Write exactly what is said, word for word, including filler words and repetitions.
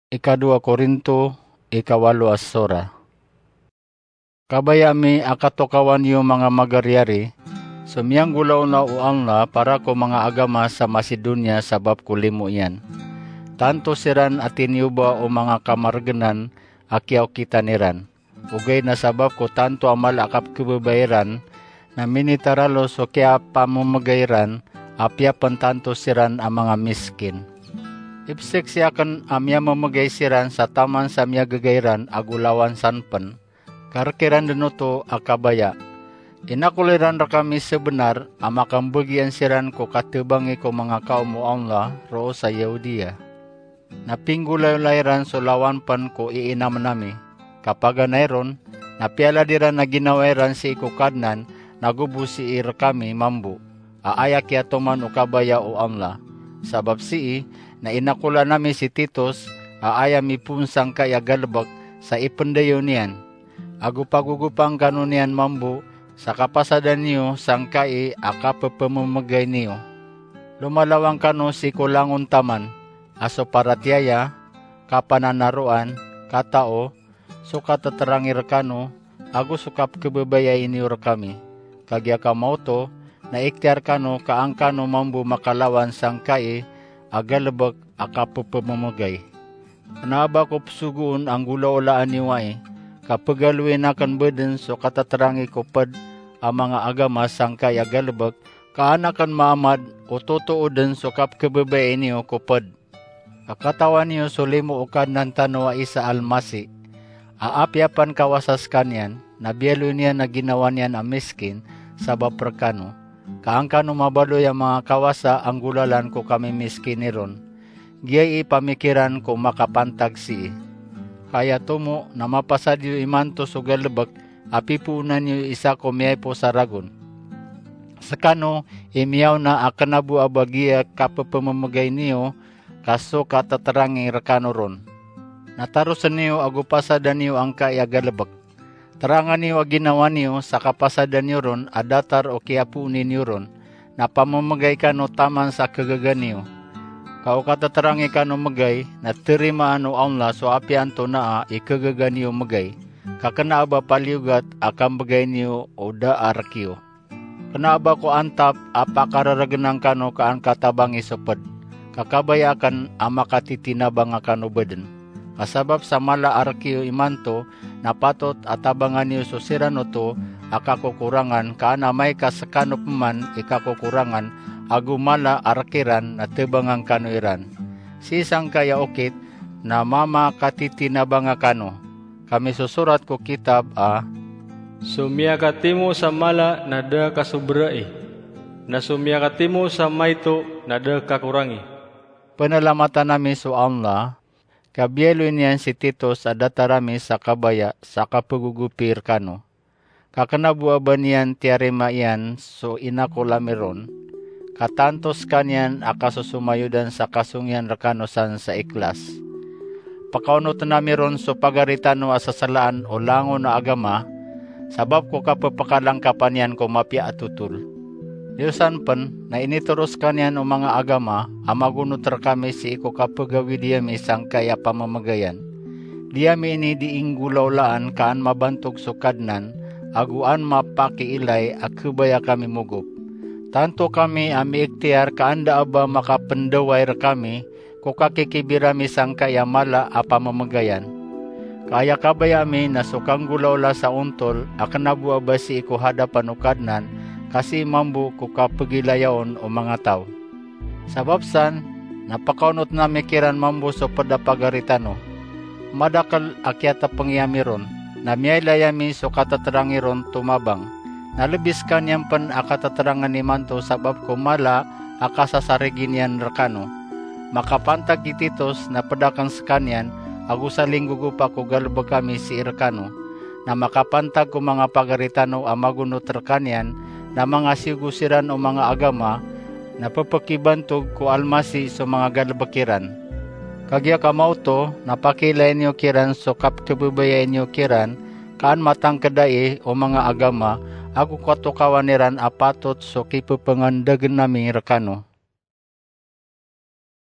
Ikadua Korinto, ikawalo asora. Kabaya mi akatokawan yu mga magaryari, sumiyang gulaw na uangla para ko mga agama sa Macedonia sabab kulimo yan. Tanto siran atin yuba o mga kamarganan akyaw kita niran. Ugay na sabab ko tanto amal akap kubabayaran na minitaralo so kaya pamumagayran apya pantanto siran ang mga miskin. Ipsik siya kan amya mamagay siran sa taman sa amya gagayran agulawan sanpan. Karkiran denoto akabaya. Inakuliran ra kami sebenar amakambagian siran ko katubangi ko mga kaum mo Allah ro sa Yahudiya. Napinggulay-layran so lawan pan ko iinam nami. Kapag anayron, napiala diran na ginawairan si ikukadnan nagubusi ir kami mambu. Aayak ya toman ukabaya o Allah. Sabab si na inakula nami si Titos, aaya mi punsang kaya galbag sa ipendayo niyan. Agupagugupang kanunian mambu, sa kapasadan niyo sangkai akapapamamagay niyo. Lumalawang kano si kulangon taman, aso paratiyaya, kapananaruan, katao, suka tatarangir kano, ago sukap kebabayain niyo kami. Kagya kamauto, na ikhtiar kano kaangkano mambu makalawan sangkai, agalabag akapapamamagay. Anaba ko psugun ang gulaolaan niyo ay, kapag aluin akan badan so katatarangi ko pad ang mga agama sangkay agalabag, kaanakan maamad o totoo din so kap kababae niyo ko pad. Akatawan niyo so limo ukad ng tanwa isa almasi, aapyapan kawasas kanyan, nabiyalo niya na ginawa niyan ang miskin, sabab perkano. Kaangkano mabaloy ang mga kawasa ang gulalan ko kami miskin niron. Giyay ipamikiran ko makapantag si. Kaya tumo na mapasad yu imanto so galabag, apipunan yu isa ko miyay po sa ragon. Sakano, imiyaw na akanabu abagia kapapamamagay niyo, kaso katatarangi rakano ron. Natarusan niyo agupasadan niyo ang kaya galabag. Tarangan niyo ginawa niyo sa kapasadan niyo ron, adatar o kiapunin niyo ron, na pamamagay kano taman sa kagagan niyo. Kau katatarangi kano magay, na terimaan o Allah so apian to naa ikagagan niyo magay. Kakanaaba paliugat akam bagay niyo o da arkyo. Kanaaba ko antap apakararaganang kano kaan katabang isopad. Kakabaya kan amakatitinabang akano baden. Kasabab sa mala arkyo imanto, napatot atabangan niyo so sirano to akakukurangan kaana may kasakano paman ikakukurangan agumala arkiran na tebangang kanuiran. Sisang kaya okit na mama katitinabanga kano. Kami susurat ko kitab a Sumiyakatimo sa mala na da kasubrai, na sumiyakatimo sa mayto na da kakurangi. Penelamatan nami so Allah, kabyelo niyan si Titos adatarami sa kabaya sa kapagugupir kano. Kakanabuaban niyan tiarima iyan so inakulamiron. Katantos kanyan akasusumayudan sa kasungyan rakanosan sa iklas. Pakaunot namiron so pagaritano asasalaan o lango na agama, sabab ko kapapakalang kapanyan ko mapya atutul. Diyosan pan na inituros kanyan o mga agama, amagunutar kami si iko kapagawi diyami sang kaya pamamagayan. Diyami ini diinggulaulaan kaan mabantog sukadnan, aguan mapakiilay akubaya kami mugup. Tanto kami ami ikhtiar kaanda aba makapendaway kami ko kakikibirami sang kaya mala apamamagayan. Kaya kabayami na sukang gulaula sa untol akanabu aba si iko hadapan ukadnan kasi mambu ko kapagilayaon o mga tao. Sababsan, napakaunot na mikiran mambu so padapagaritano. Madakal akyata pangyamiron na miyaylayami so katatarangiron tumabang. Nalibis kanyang pan akatatarangan ni manto sabab kumala akasasarigin yan rakano. Makapantag ititos na padakang sakanyan agusaling gugupa ko galubag kami si Irkano. Na makapantag ko mga pagaritano amagunot rakanyan na mga sigusiran o mga agama na papakibantog ko almasi so mga galabakiran. Kagya kamauto napakilay niyo kiran so kapkabubayan niyo kiran kaan matang kadai o mga agama, ako katukawan niran apatot so kipupangandagan nami rakano.